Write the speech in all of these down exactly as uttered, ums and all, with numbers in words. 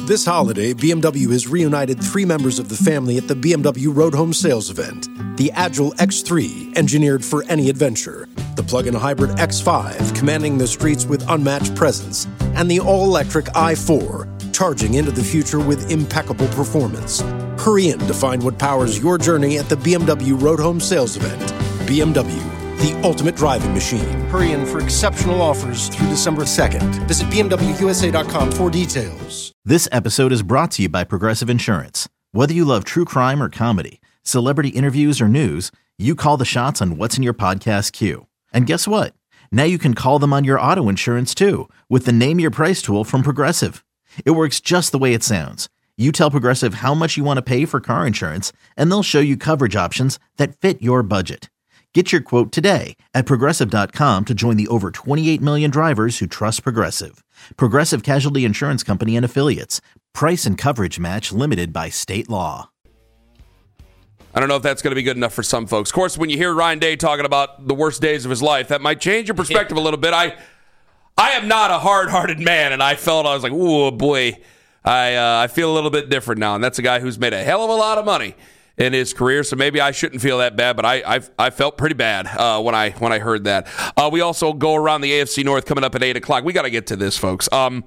This holiday, B M W has reunited three members of the family at the B M W Road Home Sales event. The Agile X three, engineered for any adventure. The plug-in hybrid X five, commanding the streets with unmatched presence. And the all-electric i four, charging into the future with impeccable performance. Hurry in to find what powers your journey at the B M W Road Home Sales event. B M W, the ultimate driving machine. Hurry in for exceptional offers through December second. Visit B M W U S A dot com for details. This episode is brought to you by Progressive Insurance. Whether you love true crime or comedy, celebrity interviews or news, you call the shots on what's in your podcast queue. And guess what? Now you can call them on your auto insurance too with the Name Your Price tool from Progressive. It works just the way it sounds. You tell Progressive how much you want to pay for car insurance, and they'll show you coverage options that fit your budget. Get your quote today at Progressive dot com to join the over twenty-eight million drivers who trust Progressive. Progressive Casualty Insurance Company and Affiliates. Price and coverage match limited by state law. I don't know if that's going to be good enough for some folks. Of course, when you hear Ryan Day talking about the worst days of his life, that might change your perspective a little bit. I I am not a hard-hearted man, and I felt, I was like, oh, boy, I uh, I feel a little bit different now. And that's a guy who's made a hell of a lot of money in his career, so maybe I shouldn't feel that bad, but I I, I felt pretty bad uh, when I when I heard that. Uh, we also go around the A F C North coming up at eight o'clock. We got to get to this, folks. Um,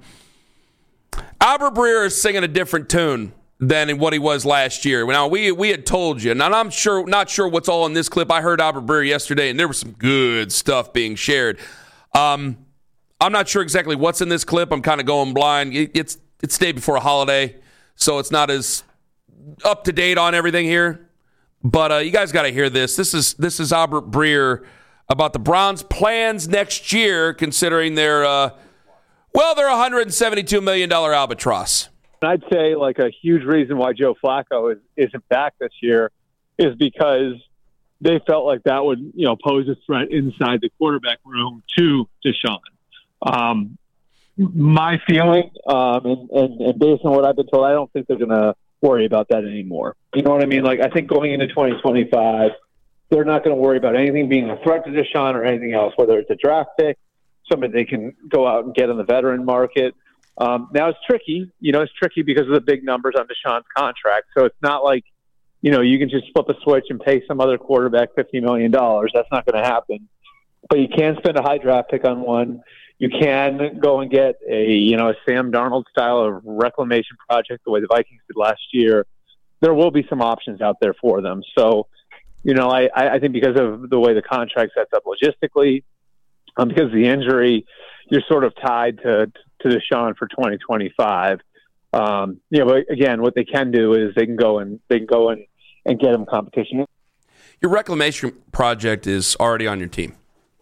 Albert Breer is singing a different tune than what he was last year. Now, we we had told you, and I'm sure not sure what's all in this clip. I heard Albert Breer yesterday, and there was some good stuff being shared. Um, I'm not sure exactly what's in this clip. I'm kind of going blind. It, it's it's the day before a holiday, so it's not as up to date on everything here, but uh, you guys got to hear this. This is this is Albert Breer about the Browns' plans next year, considering their uh, well, their one hundred seventy-two million dollars albatross. I'd say like a huge reason why Joe Flacco is, isn't back this year is because they felt like that would you know pose a threat inside the quarterback room to Deshaun. Um, my feeling, um, and, and, and based on what I've been told, I don't think they're going to worry about that anymore. You know what I mean? Like, I think going into twenty twenty-five, they're not going to worry about anything being a threat to Deshaun or anything else, whether it's a draft pick, somebody they can go out and get in the veteran market. Um, now it's tricky. You know, it's tricky because of the big numbers on Deshaun's contract. So it's not like, you know, you can just flip a switch and pay some other quarterback fifty million dollars. That's not going to happen. But you can spend a high draft pick on one. You can go and get a, you know, a Sam Darnold style of reclamation project the way the Vikings did last year. There will be some options out there for them. So, you know, I, I think because of the way the contract sets up logistically, um, because of the injury, you're sort of tied to to Deshaun for twenty twenty-five. Um, you know, but again, what they can do is they can go and they can go and, and get them competition. Your reclamation project is already on your team.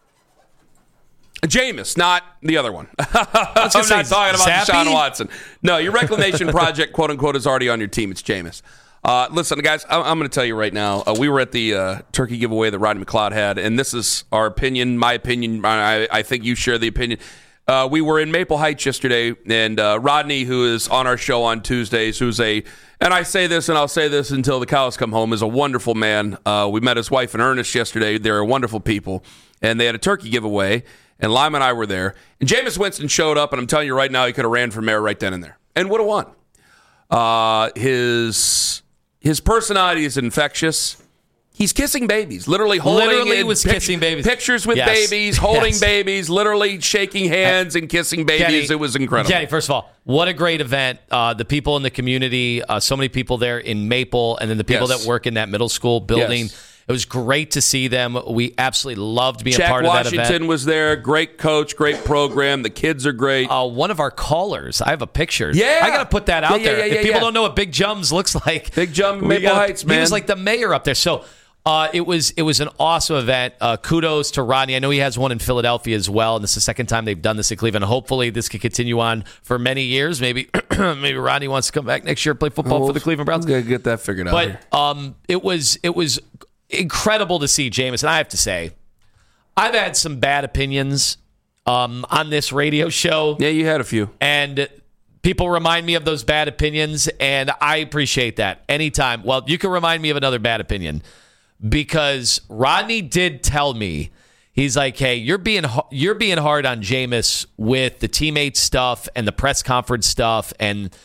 Jameis, not the other one. I'm not talking about Zappy? Deshaun Watson. No, your reclamation project, quote unquote, is already on your team. It's Jameis. Uh, listen, guys, I'm, I'm going to tell you right now. Uh, we were at the uh, turkey giveaway that Rodney McLeod had, and this is our opinion, my opinion. I, I think you share the opinion. Uh, we were in Maple Heights yesterday, and uh, Rodney, who is on our show on Tuesdays, who's a, and I say this and I'll say this until the cows come home, is a wonderful man. Uh, we met his wife and Ernest yesterday. They're wonderful people, and they had a turkey giveaway. And Lime and I were there. And Jameis Winston showed up, and I'm telling you right now, he could have ran for mayor right then and there. And would have won. Uh, his his personality is infectious. He's kissing babies. Literally holding Literally was pic- kissing babies. Pictures with yes. babies, holding yes. babies, literally shaking hands and kissing babies. Kenny, it was incredible. Kenny, first of all, what a great event. Uh, the people in the community, uh, so many people there in Maple, and then the people yes. that work in that middle school building. Yes. It was great to see them. We absolutely loved being Jack a part Washington of that event. Washington was there. Great coach, great program. The kids are great. Uh, one of our callers, I have a picture. Yeah. I got to put that out yeah, yeah, there. yeah, yeah, if people yeah. don't know what Big Jums looks like. Big Jum, Maple gotta, Heights, man. He was like the mayor up there. So uh, it was it was an awesome event. Uh, kudos to Rodney. I know he has one in Philadelphia as well, and this is the second time they've done this in Cleveland. Hopefully this could continue on for many years. Maybe maybe Rodney wants to come back next year and play football oh, for the Cleveland Browns. We'll get that figured out But here. um, it was it was incredible to see Jameis. And I have to say, I've had some bad opinions um, on this radio show. Yeah, you had a few. And people remind me of those bad opinions, and I appreciate that anytime. Well, you can remind me of another bad opinion, because Rodney did tell me, he's like, hey, you're being you're being hard on Jameis with the teammate stuff and the press conference stuff, and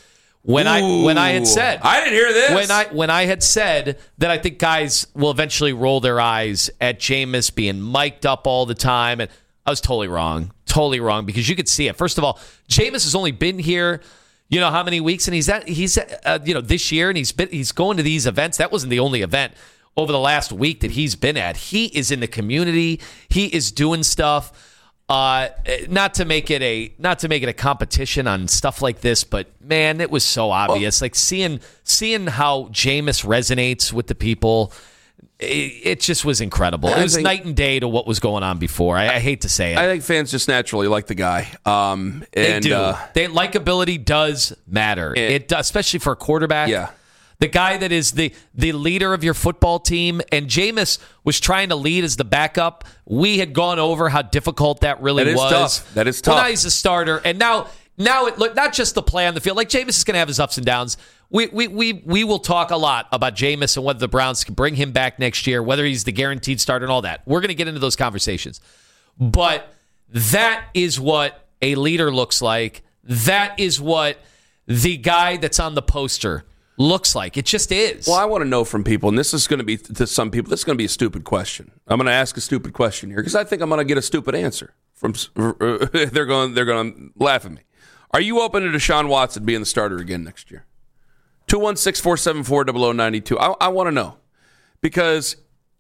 When Ooh, I when I had said I didn't hear this. When I when I had said that I think guys will eventually roll their eyes at Jameis being mic'd up all the time, and I was totally wrong. Totally wrong, because you could see it. First of all, Jameis has only been here, you know how many weeks, and he's at he's at, uh, you know this year, and he's been he's going to these events. That wasn't the only event over the last week that he's been at. He is in the community. He is doing stuff. Uh, not to make it a not to make it a competition on stuff like this, but man, it was so obvious. Like seeing seeing how Jameis resonates with the people. It, it just was incredible. It was think, night and day to what was going on before. I, I hate to say it. I think fans just naturally like the guy. Um, and, they do. Uh, they likability does matter. And, it does, especially for a quarterback. Yeah. The guy that is the, the leader of your football team, and Jameis was trying to lead as the backup. We had gone over how difficult that really that is was. Tough. That is tough. Well, now he's a starter, and now now it look not just the play on the field. Like Jameis is going to have his ups and downs. We we we we will talk a lot about Jameis and whether the Browns can bring him back next year, whether he's the guaranteed starter and all that. We're going to get into those conversations. But that is what a leader looks like. That is what the guy that's on the poster looks like. It just is. Well, I want to know from people, and this is going to be, to some people, this is going to be a stupid question. I'm going to ask a stupid question here because I think I'm going to get a stupid answer. From uh, They're going they're going to laugh at me. Are you open to Deshaun Watson being the starter again next year? two one six, four seven four, zero zero nine two. I, I want to know. Because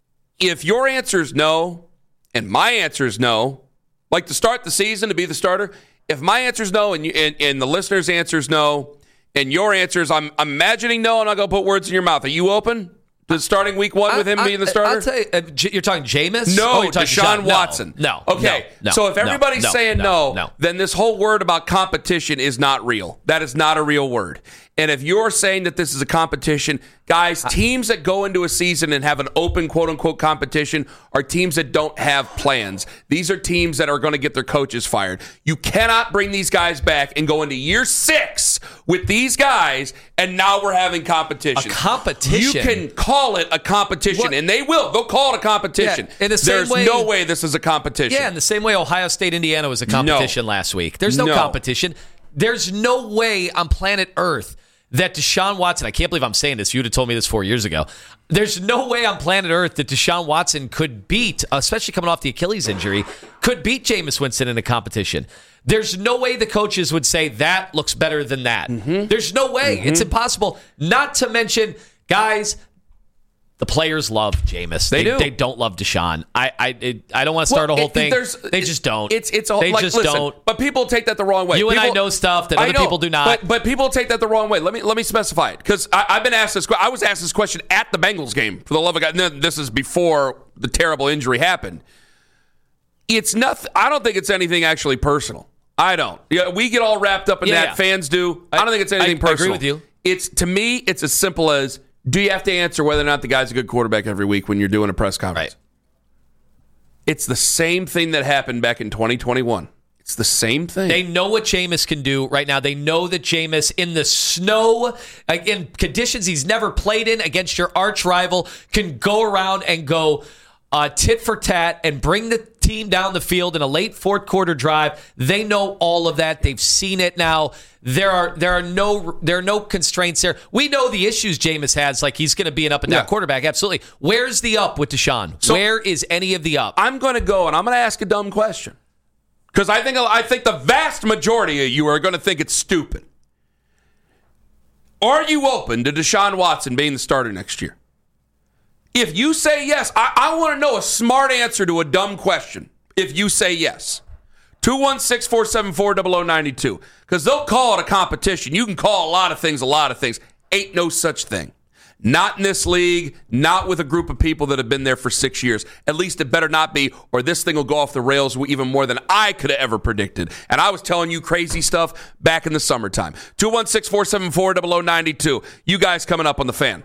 if your answer is no, and my answer is no, like to start the season to be the starter, if my answer is no and, you, and, and the listener's answer is no, and your answer is, I'm, I'm imagining no, and I'm going to put words in your mouth. Are you open to starting week one with him I, being the I, starter? I'll tell you, uh, J- you're talking Jameis? No, oh, you're talking Deshaun Deshaun Watson. No, no. Okay, no, no, so if everybody's no, saying no, no, no, then this whole word about competition is not real. That is not a real word. And if you're saying that this is a competition, guys, teams that go into a season and have an open quote-unquote competition are teams that don't have plans. These are teams that are going to get their coaches fired. You cannot bring these guys back and go into year six with these guys, and now we're having competition. A competition? You can call it a competition, what? and they will. They'll call it a competition. Yeah, in the same There's way, no way this is a competition. Yeah, in the same way Ohio State, Indiana was a competition no. last week. There's no, no competition. There's no way on planet Earth that Deshaun Watson, I can't believe I'm saying this. You'd have told me this four years ago. There's no way on planet Earth that Deshaun Watson could beat, especially coming off the Achilles injury, could beat Jameis Winston in a competition. There's no way the coaches would say that looks better than that. Mm-hmm. There's no way. Mm-hmm. It's impossible. Not to mention, guys, the players love Jameis. They, they do. They don't love Deshaun. I I it, I don't want to start well, a whole it, thing. They just don't. It's it's a, they like, just listen, don't. But people take that the wrong way. You people, and I know stuff that other know, people do not. But but people take that the wrong way. Let me let me specify it because I've been asked this. I was asked this question at the Bengals game. For the love of God, no, this is before the terrible injury happened. It's nothing. I don't think it's anything actually personal. I don't. Yeah, we get all wrapped up in yeah, that. Yeah. Fans do. I, I don't think it's anything I, personal. I agree with you. It's to me. It's as simple as, do you have to answer whether or not the guy's a good quarterback every week when you're doing a press conference? Right. It's the same thing that happened back in twenty twenty-one. It's the same thing. They know what Jameis can do right now. They know that Jameis in the snow, in conditions he's never played in against your arch rival, can go around and go uh, tit for tat and bring the team down the field in a late fourth quarter drive. They know all of that. They've seen it now. There are there are no there are no constraints there. We know the issues Jameis has, like he's going to be an up and down yeah. quarterback. Absolutely. Where's the up with Deshaun? So, Where is any of the up? I'm going to go and I'm going to ask a dumb question because I think I think the vast majority of you are going to think it's stupid. Are you open to Deshaun Watson being the starter next year? If you say yes, I, I want to know a smart answer to a dumb question. If you say yes. two one six, four seven four, zero zero nine two. Because they'll call it a competition. You can call a lot of things a lot of things. Ain't no such thing. Not in this league, not with a group of people that have been there for six years. At least it better not be, or this thing will go off the rails even more than I could have ever predicted. And I was telling you crazy stuff back in the summertime. two one six, four seven four, zero zero nine two. You guys coming up on The Fan.